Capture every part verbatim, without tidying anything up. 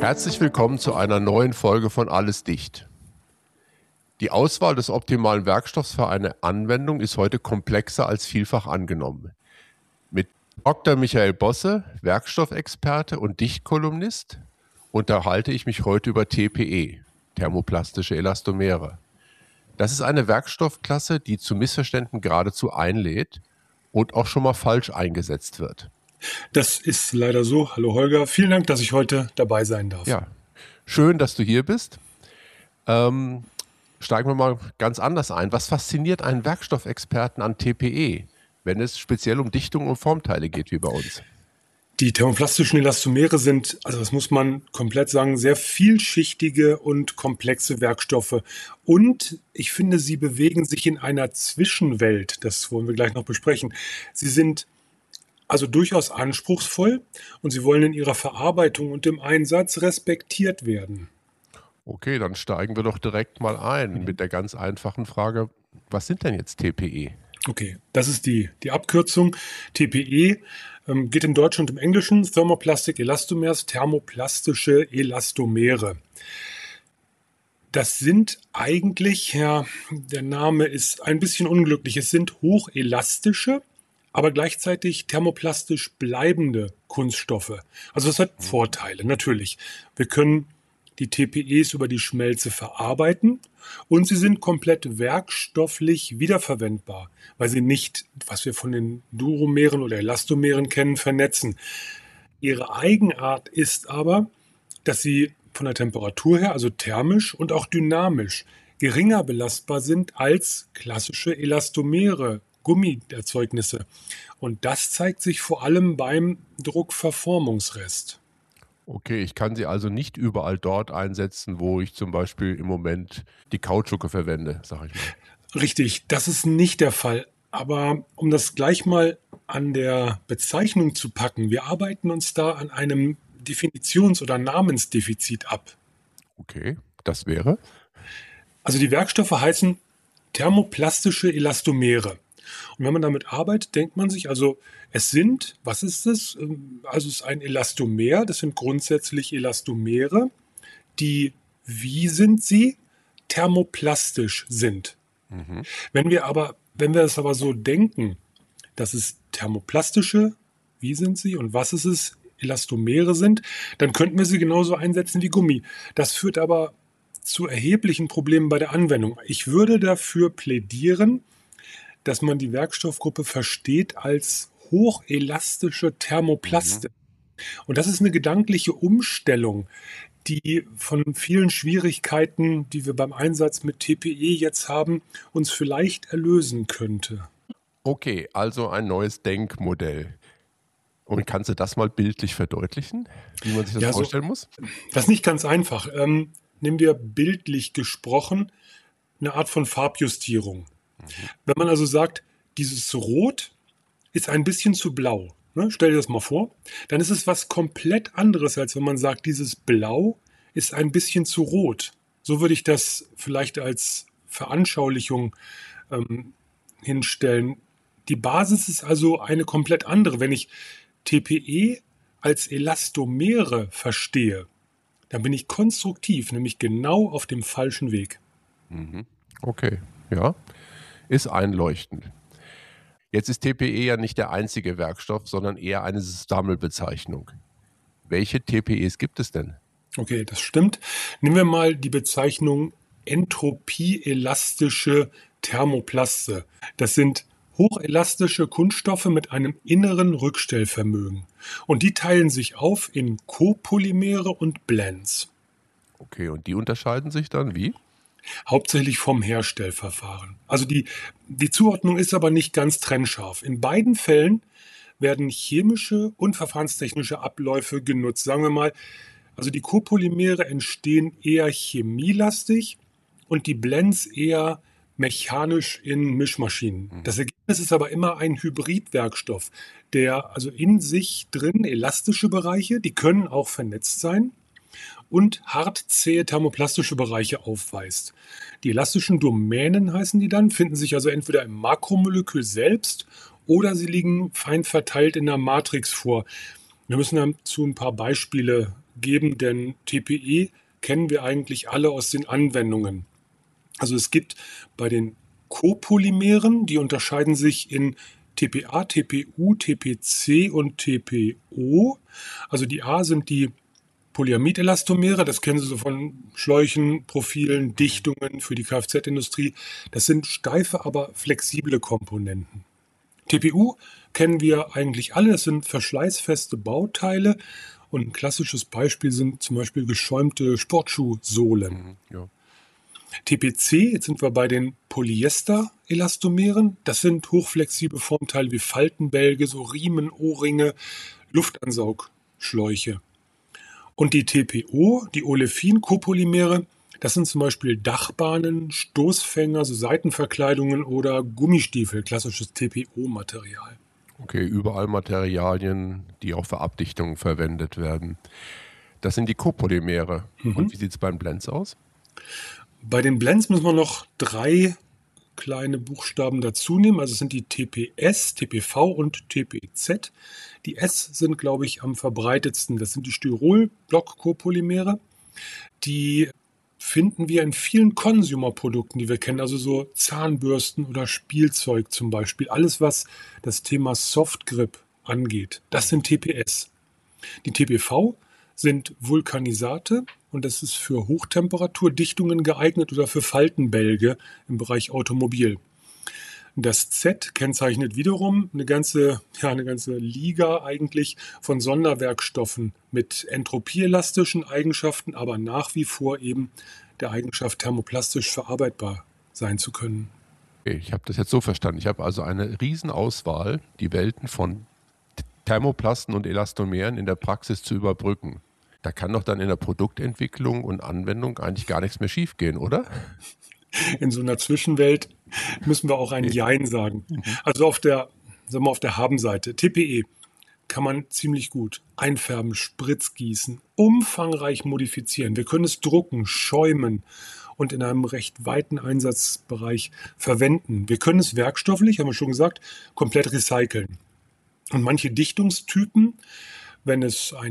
Herzlich willkommen zu einer neuen Folge von Alles dicht. Die Auswahl des optimalen Werkstoffs für eine Anwendung ist heute komplexer als vielfach angenommen. Mit Doktor Michael Bosse, Werkstoffexperte und Dichtkolumnist, unterhalte ich mich heute über T P E, thermoplastische Elastomere. Das ist eine Werkstoffklasse, die zu Missverständnissen geradezu einlädt und auch schon mal falsch eingesetzt wird. Das ist leider so. Hallo Holger, vielen Dank, dass ich heute dabei sein darf. Ja, schön, dass du hier bist. Ähm, steigen wir mal ganz anders ein. Was fasziniert einen Werkstoffexperten an T P E, wenn es speziell um Dichtung und Formteile geht wie bei uns? Die thermoplastischen Elastomere sind, also das muss man komplett sagen, sehr vielschichtige und komplexe Werkstoffe. Und ich finde, sie bewegen sich in einer Zwischenwelt. Das wollen wir gleich noch besprechen. Sie sind also durchaus anspruchsvoll und sie wollen in ihrer Verarbeitung und im Einsatz respektiert werden. Okay, dann steigen wir doch direkt mal ein mhm. mit der ganz einfachen Frage, was sind denn jetzt T P E? Okay, das ist die, die Abkürzung. T P E ähm, geht im Deutschen und im Englischen Thermoplastic Elastomers, thermoplastische Elastomere. Das sind eigentlich, ja, der Name ist ein bisschen unglücklich, es sind hochelastische, aber gleichzeitig thermoplastisch bleibende Kunststoffe. Also das hat Vorteile, natürlich. Wir können die T P Es über die Schmelze verarbeiten und sie sind komplett werkstofflich wiederverwendbar, weil sie nicht, was wir von den Duromeren oder Elastomeren kennen, vernetzen. Ihre Eigenart ist aber, dass sie von der Temperatur her, also thermisch und auch dynamisch, geringer belastbar sind als klassische Elastomere, Gummierzeugnisse. Und das zeigt sich vor allem beim Druckverformungsrest. Okay, ich kann sie also nicht überall dort einsetzen, wo ich zum Beispiel im Moment die Kautschuke verwende, sage ich mal. Richtig, das ist nicht der Fall. Aber um das gleich mal an der Bezeichnung zu packen, wir arbeiten uns da an einem Definitions- oder Namensdefizit ab. Okay, das wäre? Also die Werkstoffe heißen thermoplastische Elastomere. Und wenn man damit arbeitet, denkt man sich, also es sind, was ist es? Also es ist ein Elastomer, das sind grundsätzlich Elastomere, die, wie sind sie? Thermoplastisch sind. Mhm. Wenn wir aber, wenn wir es aber so denken, dass es thermoplastische, wie sind sie und was ist es? Elastomere sind, dann könnten wir sie genauso einsetzen wie Gummi. Das führt aber zu erheblichen Problemen bei der Anwendung. Ich würde dafür plädieren, dass man die Werkstoffgruppe versteht als hochelastische Thermoplaste. Mhm. Und das ist eine gedankliche Umstellung, die von vielen Schwierigkeiten, die wir beim Einsatz mit T P E jetzt haben, uns vielleicht erlösen könnte. Okay, also ein neues Denkmodell. Und kannst du das mal bildlich verdeutlichen, wie man sich das ja, vorstellen so, muss? Das ist nicht ganz einfach. Ähm, nehmen wir bildlich gesprochen eine Art von Farbjustierung. Mhm. Wenn man also sagt, dieses Rot ist ein bisschen zu blau, ne? Stell dir das mal vor, dann ist es was komplett anderes, als wenn man sagt, dieses Blau ist ein bisschen zu rot. So würde ich das vielleicht als Veranschaulichung ähm, hinstellen. Die Basis ist also eine komplett andere. Wenn ich T P E als Elastomere verstehe, dann bin ich konstruktiv, nämlich genau auf dem falschen Weg. Okay, ja, ist einleuchtend. Jetzt ist T P E ja nicht der einzige Werkstoff, sondern eher eine Sammelbezeichnung. Welche T P Es gibt es denn? Okay, das stimmt. Nehmen wir mal die Bezeichnung entropieelastische Thermoplaste. Das sind hochelastische Kunststoffe mit einem inneren Rückstellvermögen. Und die teilen sich auf in Copolymere und Blends. Okay, und die unterscheiden sich dann wie? Hauptsächlich vom Herstellverfahren. Also die, die Zuordnung ist aber nicht ganz trennscharf. In beiden Fällen werden chemische und verfahrenstechnische Abläufe genutzt. Sagen wir mal, also die Copolymere entstehen eher chemielastig und die Blends eher mechanisch in Mischmaschinen. Das Ergebnis ist aber immer ein Hybridwerkstoff, der also in sich drin elastische Bereiche, die können auch vernetzt sein, und hartzähe thermoplastische Bereiche aufweist. Die elastischen Domänen heißen die dann, finden sich also entweder im Makromolekül selbst oder sie liegen fein verteilt in der Matrix vor. Wir müssen dazu ein paar Beispiele geben, denn T P E kennen wir eigentlich alle aus den Anwendungen. Also es gibt bei den Copolymeren, die unterscheiden sich in T P A, T P U, T P C und T P O. Also die A sind die Polyamidelastomere, das kennen Sie so von Schläuchen, Profilen, Dichtungen für die Kfz-Industrie. Das sind steife, aber flexible Komponenten. T P U kennen wir eigentlich alle, das sind verschleißfeste Bauteile. Und ein klassisches Beispiel sind zum Beispiel geschäumte Sportschuhsohlen. Mhm, ja. T P C, jetzt sind wir bei den Polyester-Elastomeren. Das sind hochflexible Formteile wie Faltenbälge, so Riemen, Ohrringe, Luftansaugschläuche. Und die T P O, die Olefin-Copolymere, das sind zum Beispiel Dachbahnen, Stoßfänger, so Seitenverkleidungen oder Gummistiefel, klassisches T P O-Material. Okay, überall Materialien, die auch für Abdichtungen verwendet werden. Das sind die Copolymere. Mhm. Und wie sieht es beim Blends aus? Bei den Blends müssen wir noch drei kleine Buchstaben dazu nehmen. Also es sind die T P S, T P V und T P Z. Die S sind, glaube ich, am verbreitetsten. Das sind die Styrol-Block-Copolymere. Die finden wir in vielen Consumer-Produkten, die wir kennen. Also so Zahnbürsten oder Spielzeug zum Beispiel. Alles, was das Thema Soft-Grip angeht. Das sind T P S. Die T P V sind Vulkanisate und das ist für Hochtemperaturdichtungen geeignet oder für Faltenbälge im Bereich Automobil. Das Z kennzeichnet wiederum eine ganze, ja, eine ganze Liga eigentlich von Sonderwerkstoffen mit entropieelastischen Eigenschaften, aber nach wie vor eben der Eigenschaft, thermoplastisch verarbeitbar sein zu können. Okay, ich habe das jetzt so verstanden. Ich habe also eine Riesenauswahl, die Welten von Thermoplasten und Elastomeren in der Praxis zu überbrücken. Da kann doch dann in der Produktentwicklung und Anwendung eigentlich gar nichts mehr schiefgehen, oder? In so einer Zwischenwelt müssen wir auch ein Jein sagen. Mhm. Also auf der, sagen wir, auf der Habenseite, T P E, kann man ziemlich gut einfärben, Spritzgießen, umfangreich modifizieren. Wir können es drucken, schäumen und in einem recht weiten Einsatzbereich verwenden. Wir können es werkstofflich, haben wir schon gesagt, komplett recyceln. Und manche Dichtungstypen, wenn es ein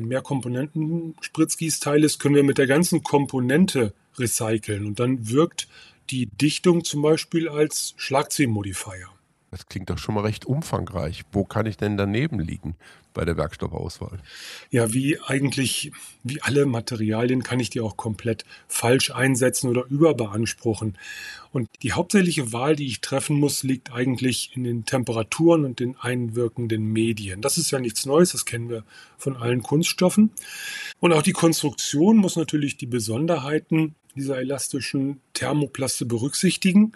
Mehrkomponenten-Spritzgießteil ist, können wir mit der ganzen Komponente recyceln. Und dann wirkt die Dichtung zum Beispiel als Schlagzehmodifier. Das klingt doch schon mal recht umfangreich. Wo kann ich denn daneben liegen bei der Werkstoffauswahl? Ja, wie eigentlich, wie alle Materialien kann ich die auch komplett falsch einsetzen oder überbeanspruchen. Und die hauptsächliche Wahl, die ich treffen muss, liegt eigentlich in den Temperaturen und den einwirkenden Medien. Das ist ja nichts Neues, das kennen wir von allen Kunststoffen. Und auch die Konstruktion muss natürlich die Besonderheiten dieser elastischen Thermoplaste berücksichtigen.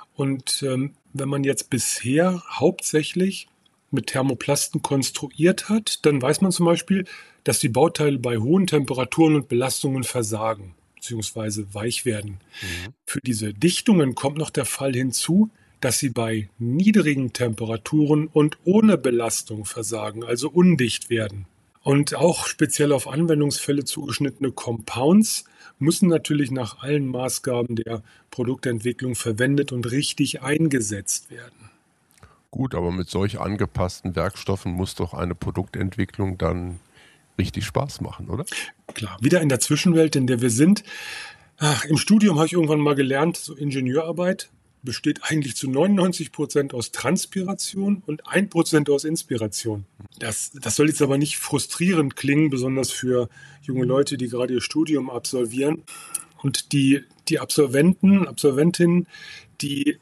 Und ähm, wenn man jetzt bisher hauptsächlich mit Thermoplasten konstruiert hat, dann weiß man zum Beispiel, dass die Bauteile bei hohen Temperaturen und Belastungen versagen bzw. weich werden. Mhm. Für diese Dichtungen kommt noch der Fall hinzu, dass sie bei niedrigen Temperaturen und ohne Belastung versagen, also undicht werden. Und auch speziell auf Anwendungsfälle zugeschnittene Compounds müssen natürlich nach allen Maßgaben der Produktentwicklung verwendet und richtig eingesetzt werden. Gut, aber mit solch angepassten Werkstoffen muss doch eine Produktentwicklung dann richtig Spaß machen, oder? Klar, wieder in der Zwischenwelt, in der wir sind. Ach, im Studium habe ich irgendwann mal gelernt, so Ingenieurarbeit besteht eigentlich zu neunundneunzig Prozent aus Transpiration und ein Prozent aus Inspiration. Das, das soll jetzt aber nicht frustrierend klingen, besonders für junge Leute, die gerade ihr Studium absolvieren. Und die, die Absolventen, Absolventinnen, die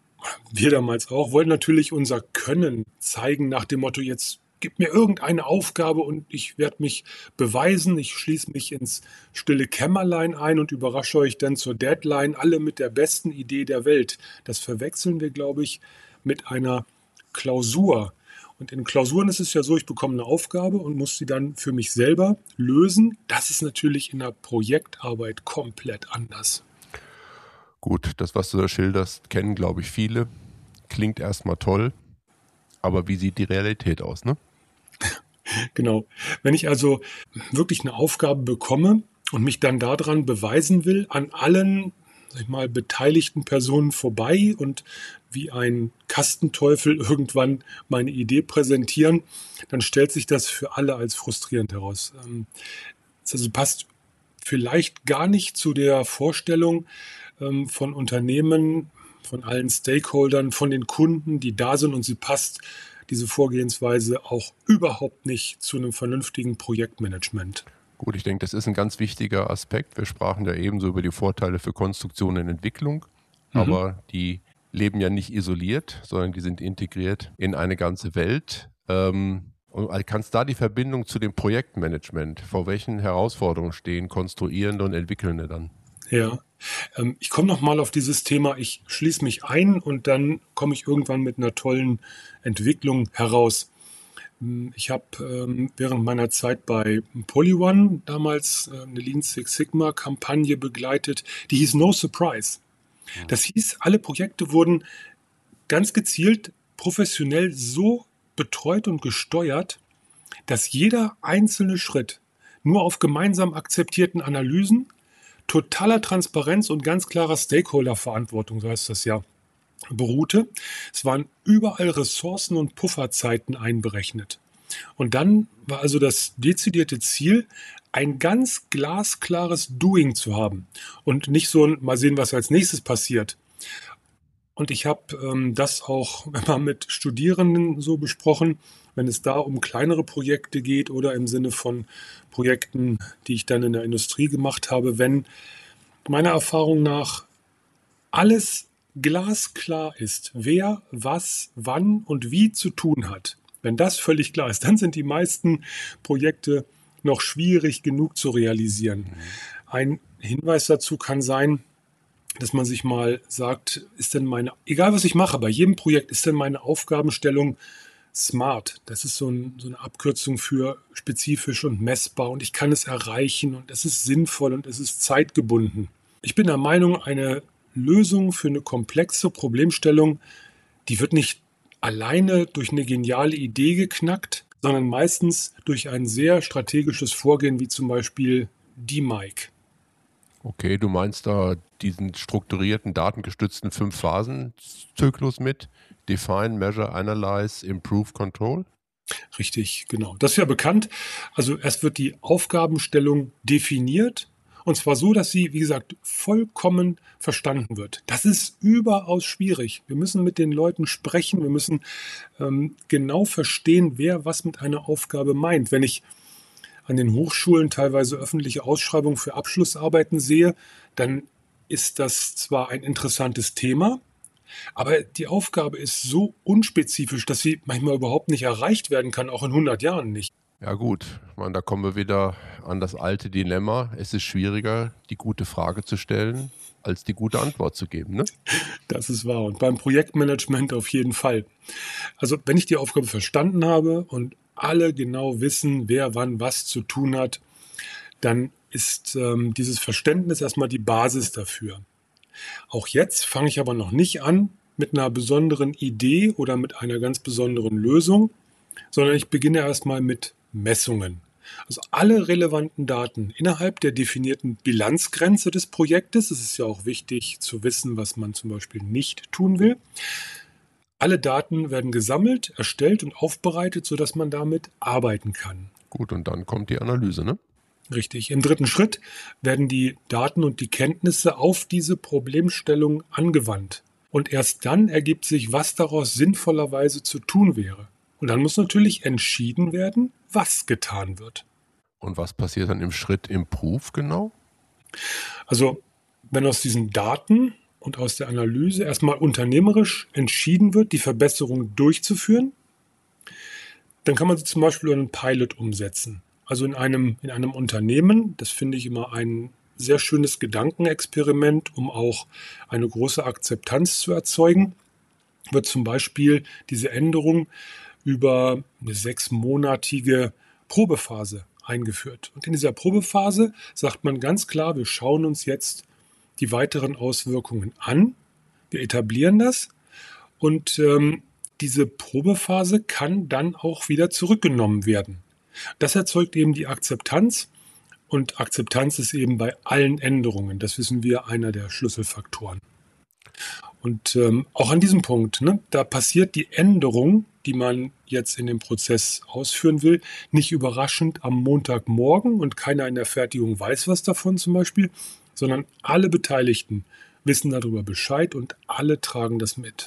wir damals auch, wollten natürlich unser Können zeigen nach dem Motto, jetzt gib mir irgendeine Aufgabe und ich werde mich beweisen. Ich schließe mich ins stille Kämmerlein ein und überrasche euch dann zur Deadline, alle mit der besten Idee der Welt. Das verwechseln wir, glaube ich, mit einer Klausur. Und in Klausuren ist es ja so, ich bekomme eine Aufgabe und muss sie dann für mich selber lösen. Das ist natürlich in der Projektarbeit komplett anders. Gut, das, was du da schilderst, kennen, glaube ich, viele. Klingt erstmal toll, aber wie sieht die Realität aus, ne? Genau. Wenn ich also wirklich eine Aufgabe bekomme und mich dann daran beweisen will, an allen, sag ich mal, beteiligten Personen vorbei und wie ein Kastenteufel irgendwann meine Idee präsentieren, dann stellt sich das für alle als frustrierend heraus. Das also passt vielleicht gar nicht zu der Vorstellung ähm, von Unternehmen, von allen Stakeholdern, von den Kunden, die da sind, und sie passt diese Vorgehensweise auch überhaupt nicht zu einem vernünftigen Projektmanagement. Gut, ich denke, das ist ein ganz wichtiger Aspekt. Wir sprachen ja ebenso über die Vorteile für Konstruktion und Entwicklung, Mhm. aber die leben ja nicht isoliert, sondern die sind integriert in eine ganze Welt. Ähm, und kannst da die Verbindung zu dem Projektmanagement, vor welchen Herausforderungen stehen Konstruierende und Entwickelnde dann? Ja, ähm, ich komme nochmal auf dieses Thema, ich schließe mich ein und dann komme ich irgendwann mit einer tollen Entwicklung heraus. Ich habe ähm, während meiner Zeit bei PolyOne damals äh, eine Lean Six Sigma Kampagne begleitet, die hieß No Surprise. Das hieß, alle Projekte wurden ganz gezielt professionell so betreut und gesteuert, dass jeder einzelne Schritt nur auf gemeinsam akzeptierten Analysen, totaler Transparenz und ganz klarer Stakeholder-Verantwortung, so heißt das ja, beruhte. Es waren überall Ressourcen und Pufferzeiten einberechnet. Und dann war also das dezidierte Ziel, ein ganz glasklares Doing zu haben und nicht so ein, mal sehen, was als nächstes passiert. Und ich habe ähm, das auch immer mit Studierenden so besprochen, wenn es da um kleinere Projekte geht oder im Sinne von Projekten, die ich dann in der Industrie gemacht habe, wenn meiner Erfahrung nach alles glasklar ist, wer, was, wann und wie zu tun hat. Wenn das völlig klar ist, dann sind die meisten Projekte noch schwierig genug zu realisieren. Ein Hinweis dazu kann sein, dass man sich mal sagt, ist denn meine, egal was ich mache, bei jedem Projekt, ist denn meine Aufgabenstellung SMART? Das ist so, ein, so eine Abkürzung für spezifisch und messbar, und ich kann es erreichen und es ist sinnvoll und es ist zeitgebunden. Ich bin der Meinung, eine Lösung für eine komplexe Problemstellung, die wird nicht alleine durch eine geniale Idee geknackt, sondern meistens durch ein sehr strategisches Vorgehen, wie zum Beispiel D M I C. Okay, du meinst da diesen strukturierten, datengestützten Fünf-Phasen-Zyklus mit Define, Measure, Analyze, Improve, Control? Richtig, genau. Das ist ja bekannt. Also erst wird die Aufgabenstellung definiert, und zwar so, dass sie, wie gesagt, vollkommen verstanden wird. Das ist überaus schwierig. Wir müssen mit den Leuten sprechen. Wir müssen ähm, genau verstehen, wer was mit einer Aufgabe meint. Wenn ich an den Hochschulen teilweise öffentliche Ausschreibungen für Abschlussarbeiten sehe, dann ist das zwar ein interessantes Thema, aber die Aufgabe ist so unspezifisch, dass sie manchmal überhaupt nicht erreicht werden kann, auch in hundert Jahren nicht. Ja gut, ich meine, da kommen wir wieder an das alte Dilemma. Es ist schwieriger, die gute Frage zu stellen, als die gute Antwort zu geben, ne? Das ist wahr. Und beim Projektmanagement auf jeden Fall. Also wenn ich die Aufgabe verstanden habe und alle genau wissen, wer wann was zu tun hat, dann ist ähm, dieses Verständnis erstmal die Basis dafür. Auch jetzt fange ich aber noch nicht an mit einer besonderen Idee oder mit einer ganz besonderen Lösung, sondern ich beginne erstmal mit Messungen. Also alle relevanten Daten innerhalb der definierten Bilanzgrenze des Projektes. Es ist ja auch wichtig zu wissen, was man zum Beispiel nicht tun will. Alle Daten werden gesammelt, erstellt und aufbereitet, sodass man damit arbeiten kann. Gut, und dann kommt die Analyse, ne? Richtig. Im dritten Schritt werden die Daten und die Kenntnisse auf diese Problemstellung angewandt. Und erst dann ergibt sich, was daraus sinnvollerweise zu tun wäre. Und dann muss natürlich entschieden werden, was getan wird. Und was passiert dann im Schritt Improve genau? Also, wenn aus diesen Daten und aus der Analyse erstmal unternehmerisch entschieden wird, die Verbesserung durchzuführen, dann kann man sie zum Beispiel in einen Pilot umsetzen. Also in einem, in einem Unternehmen, das finde ich immer ein sehr schönes Gedankenexperiment, um auch eine große Akzeptanz zu erzeugen, wird zum Beispiel diese Änderung über eine sechsmonatige Probephase eingeführt. Und in dieser Probephase sagt man ganz klar, wir schauen uns jetzt die weiteren Auswirkungen an, wir etablieren das, und ähm, diese Probephase kann dann auch wieder zurückgenommen werden. Das erzeugt eben die Akzeptanz, und Akzeptanz ist eben bei allen Änderungen, das wissen wir, einer der Schlüsselfaktoren. Und ähm, auch an diesem Punkt, ne, da passiert die Änderung, die man jetzt in dem Prozess ausführen will, nicht überraschend am Montagmorgen und keiner in der Fertigung weiß was davon zum Beispiel, sondern alle Beteiligten wissen darüber Bescheid und alle tragen das mit.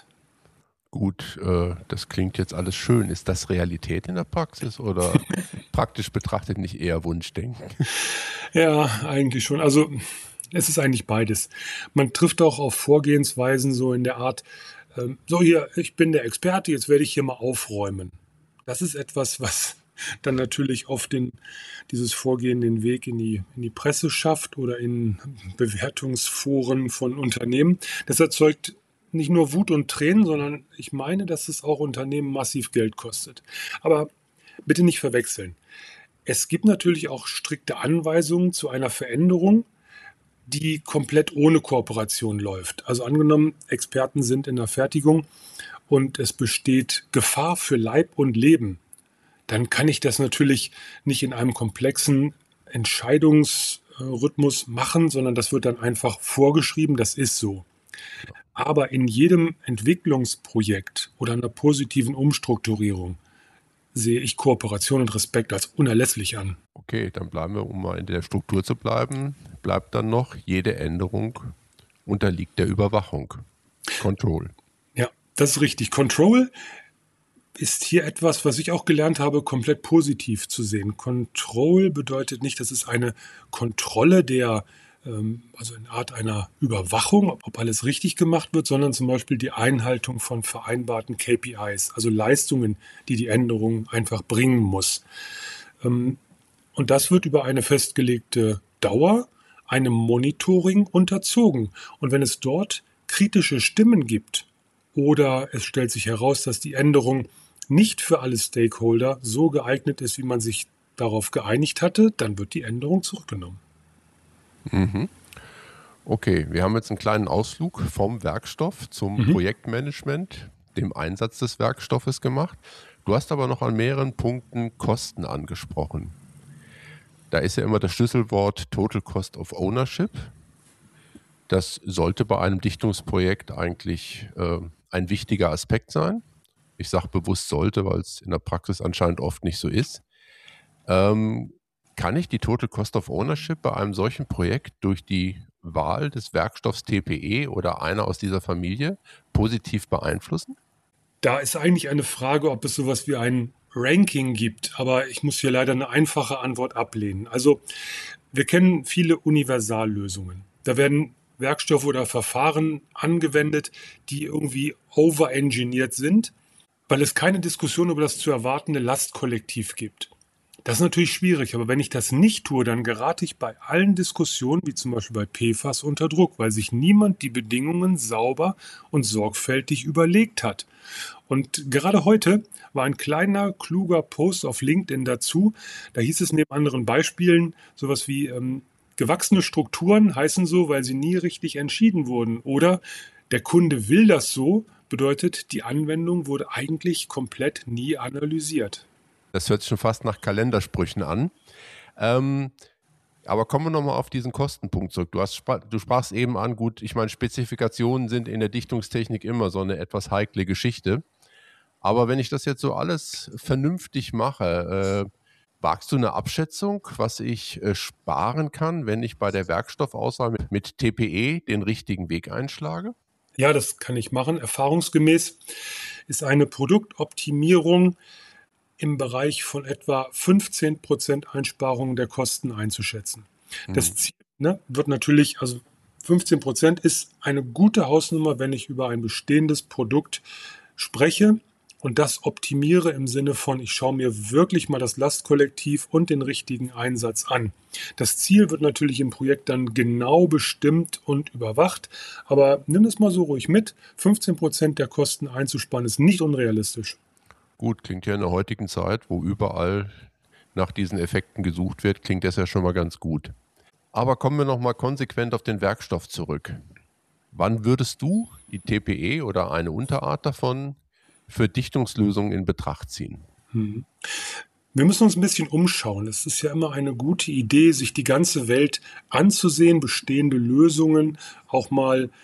Gut, äh, das klingt jetzt alles schön. Ist das Realität in der Praxis oder praktisch betrachtet nicht eher Wunschdenken? Ja, eigentlich schon. Also es ist eigentlich beides. Man trifft auch auf Vorgehensweisen so in der Art, ähm, so hier, ich bin der Experte, jetzt werde ich hier mal aufräumen. Das ist etwas, was dann natürlich oft den, dieses Vorgehen den Weg in die, in die Presse schafft oder in Bewertungsforen von Unternehmen. Das erzeugt nicht nur Wut und Tränen, sondern ich meine, dass es auch Unternehmen massiv Geld kostet. Aber bitte nicht verwechseln. Es gibt natürlich auch strikte Anweisungen zu einer Veränderung, die komplett ohne Kooperation läuft. Also angenommen, Experten sind in der Fertigung und es besteht Gefahr für Leib und Leben, dann kann ich das natürlich nicht in einem komplexen Entscheidungsrhythmus machen, sondern das wird dann einfach vorgeschrieben, das ist so. Aber in jedem Entwicklungsprojekt oder einer positiven Umstrukturierung sehe ich Kooperation und Respekt als unerlässlich an. Okay, dann bleiben wir, um mal in der Struktur zu bleiben, bleibt dann noch, jede Änderung unterliegt der Überwachung. Control. Ja, das ist richtig. Control ist hier etwas, was ich auch gelernt habe, komplett positiv zu sehen. Control bedeutet nicht, dass es eine Kontrolle der, ähm, also eine Art einer Überwachung, ob alles richtig gemacht wird, sondern zum Beispiel die Einhaltung von vereinbarten K P Is, also Leistungen, die die Änderung einfach bringen muss. Ähm, und das wird über eine festgelegte Dauer einem Monitoring unterzogen. Und wenn es dort kritische Stimmen gibt oder es stellt sich heraus, dass die Änderung nicht für alle Stakeholder so geeignet ist, wie man sich darauf geeinigt hatte, dann wird die Änderung zurückgenommen. Mhm. Okay, wir haben jetzt einen kleinen Ausflug vom Werkstoff zum Mhm. Projektmanagement, dem Einsatz des Werkstoffes gemacht. Du hast aber noch an mehreren Punkten Kosten angesprochen. Da ist ja immer das Schlüsselwort Total Cost of Ownership. Das sollte bei einem Dichtungsprojekt eigentlich äh, ein wichtiger Aspekt sein. Ich sage bewusst sollte, weil es in der Praxis anscheinend oft nicht so ist. Ähm, kann ich die Total Cost of Ownership bei einem solchen Projekt durch die Wahl des Werkstoffs T P E oder einer aus dieser Familie positiv beeinflussen? Da ist eigentlich eine Frage, ob es sowas wie ein Ranking gibt, aber ich muss hier leider eine einfache Antwort ablehnen. Also wir kennen viele Universallösungen. Da werden Werkstoffe oder Verfahren angewendet, die irgendwie overengineert sind, weil es keine Diskussion über das zu erwartende Lastkollektiv gibt. Das ist natürlich schwierig, aber wenn ich das nicht tue, dann gerate ich bei allen Diskussionen, wie zum Beispiel bei P F A S, unter Druck, weil sich niemand die Bedingungen sauber und sorgfältig überlegt hat. Und gerade heute war ein kleiner, kluger Post auf LinkedIn dazu. Da hieß es neben anderen Beispielen sowas wie ähm, gewachsene Strukturen heißen so, weil sie nie richtig entschieden wurden. Oder der Kunde will das so, bedeutet, die Anwendung wurde eigentlich komplett nie analysiert. Das hört sich schon fast nach Kalendersprüchen an. Ähm, aber kommen wir nochmal auf diesen Kostenpunkt zurück. Du, hast, du sprachst eben an, gut, ich meine, Spezifikationen sind in der Dichtungstechnik immer so eine etwas heikle Geschichte. Aber wenn ich das jetzt so alles vernünftig mache, äh, wagst du eine Abschätzung, was ich äh, sparen kann, wenn ich bei der Werkstoffauswahl mit, mit T P E den richtigen Weg einschlage? Ja, das kann ich machen. Erfahrungsgemäß ist eine Produktoptimierung im Bereich von etwa fünfzehn Prozent Einsparung der Kosten einzuschätzen. Hm. Das Ziel ne, wird natürlich, also fünfzehn Prozent ist eine gute Hausnummer, wenn ich über ein bestehendes Produkt spreche und das optimiere im Sinne von, ich schaue mir wirklich mal das Lastkollektiv und den richtigen Einsatz an. Das Ziel wird natürlich im Projekt dann genau bestimmt und überwacht, aber nimm es mal so ruhig mit, fünfzehn Prozent der Kosten einzusparen ist nicht unrealistisch. Gut, klingt ja in der heutigen Zeit, wo überall nach diesen Effekten gesucht wird, klingt das ja schon mal ganz gut. Aber kommen wir nochmal konsequent auf den Werkstoff zurück. Wann würdest du die T P E oder eine Unterart davon für Dichtungslösungen in Betracht ziehen? Hm. Wir müssen uns ein bisschen umschauen. Es ist ja immer eine gute Idee, sich die ganze Welt anzusehen, bestehende Lösungen auch mal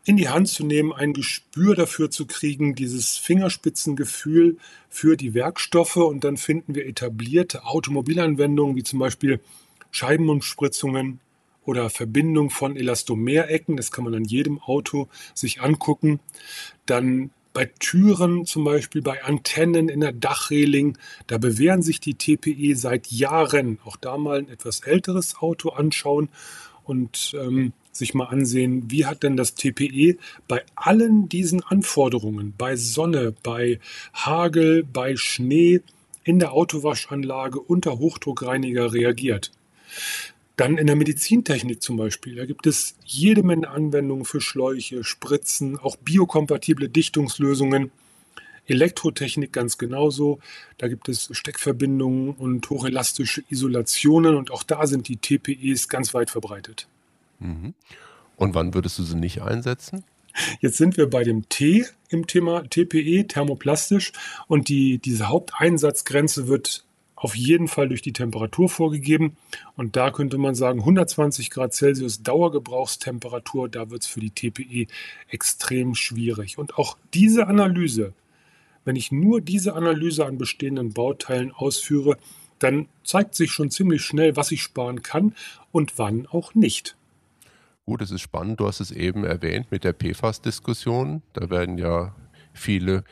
in die Hand zu nehmen, ein Gespür dafür zu kriegen, dieses Fingerspitzengefühl für die Werkstoffe. Und dann finden wir etablierte Automobilanwendungen, wie zum Beispiel Scheibenumspritzungen oder Verbindung von Elastomerecken. Das kann man an jedem Auto sich angucken. Dann bei Türen zum Beispiel, bei Antennen in der Dachreling, da bewähren sich die T P E seit Jahren. Auch da mal ein etwas älteres Auto anschauen und ähm, sich mal ansehen, wie hat denn das T P E bei allen diesen Anforderungen, bei Sonne, bei Hagel, bei Schnee, in der Autowaschanlage, unter Hochdruckreiniger reagiert. Dann in der Medizintechnik zum Beispiel, da gibt es jede Menge Anwendungen für Schläuche, Spritzen, auch biokompatible Dichtungslösungen. Elektrotechnik ganz genauso, da gibt es Steckverbindungen und hochelastische Isolationen und auch da sind die T P Es ganz weit verbreitet. Mhm. Und wann würdest du sie nicht einsetzen? Jetzt sind wir bei dem T im Thema T P E, thermoplastisch, und die, diese Haupteinsatzgrenze wird auf jeden Fall durch die Temperatur vorgegeben. Und da könnte man sagen, hundertzwanzig Grad Celsius Dauergebrauchstemperatur, da wird es für die T P E extrem schwierig. Und auch diese Analyse, wenn ich nur diese Analyse an bestehenden Bauteilen ausführe, dann zeigt sich schon ziemlich schnell, was ich sparen kann und wann auch nicht. Gut, es ist spannend, du hast es eben erwähnt mit der P F A S-Diskussion. Da werden ja viele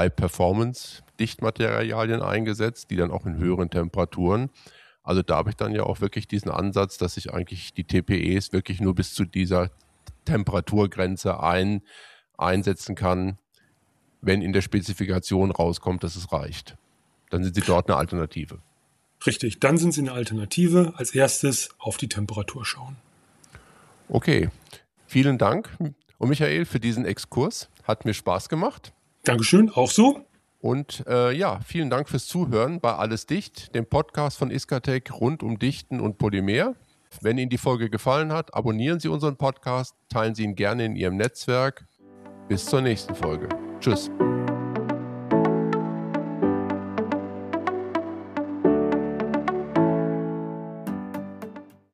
High-Performance-Dichtmaterialien eingesetzt, die dann auch in höheren Temperaturen. Also da habe ich dann ja auch wirklich diesen Ansatz, dass ich eigentlich die T P Es wirklich nur bis zu dieser Temperaturgrenze ein, einsetzen kann, wenn in der Spezifikation rauskommt, dass es reicht. Dann sind sie dort eine Alternative. Richtig, dann sind sie eine Alternative. Als erstes auf die Temperatur schauen. Okay, vielen Dank. Und Michael, für diesen Exkurs. Hat mir Spaß gemacht. Dankeschön, auch so. Und äh, ja, vielen Dank fürs Zuhören bei Alles Dicht, dem Podcast von Iscatec rund um Dichten und Polymer. Wenn Ihnen die Folge gefallen hat, abonnieren Sie unseren Podcast, teilen Sie ihn gerne in Ihrem Netzwerk. Bis zur nächsten Folge. Tschüss.